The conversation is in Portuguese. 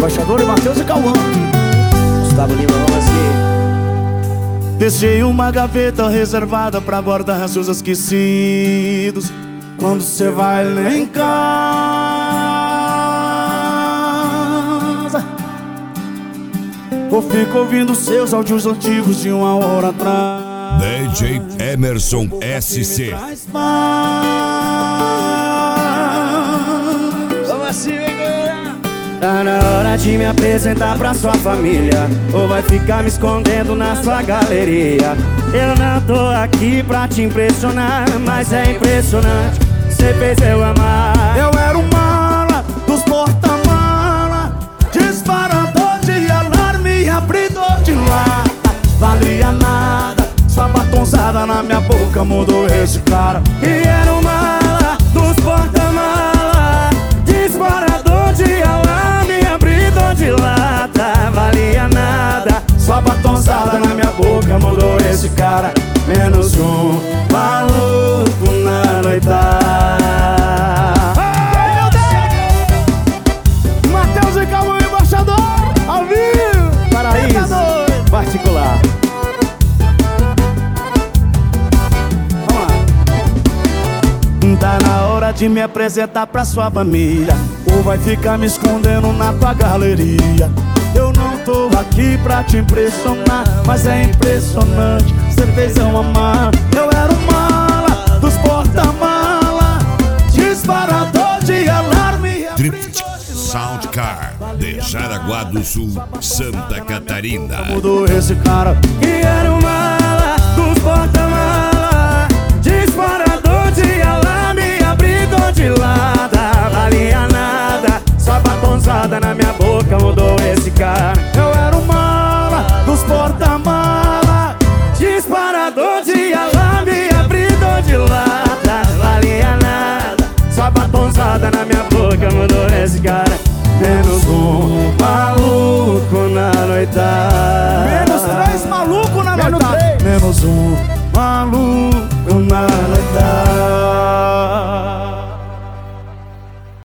Embaixador e Matheus e Cauã. Gustavo Lima, vamos assim. Deixei uma gaveta reservada pra guardar seus esquecidos. Quando cê vai lá em casa, eu fico ouvindo seus áudios antigos de uma hora atrás. DJ Emerson SC. Vamos assim, vem, galera. Tá na hora de me apresentar pra sua família, ou vai ficar me escondendo na sua galeria. Eu não tô aqui pra te impressionar, mas é impressionante, cê fez eu amar. Eu era o mala dos porta-mala, disparador de alarme, abridor de lata. Valia nada, sua batonzada na minha boca mudou esse cara. E era o mala dos porta-mala, disparador de alarme, abridor de lata. Valia nada, sua batonzada na minha boca mudou esse cara. Menos um maluco na noitada. Matheus e Cauã, embaixador, ao vivo, Paraíso particular. Vamos lá. Tá na hora de me apresentar pra sua família, ou vai ficar me escondendo na tua galeria. Eu não tô aqui pra te impressionar, mas é impressionante, cê fez eu amar. Eu era o mala dos porta-mala, disparador de alarme, Drift Soundcar de Jaraguá do Sul, Santa Catarina. mudou esse cara. E era o mala dos porta-mala, disparador de alarme, abridor de lata. Valia nada, sua batonzada na minha boca mudou esse cara. Eu era o mala dos porta-mala, disparador de alarme, abridor de lata. Valia nada, sua batonzada na minha boca mudou esse cara. Menos um maluco na noitada. Menos três maluco na noitada. Menos um maluco.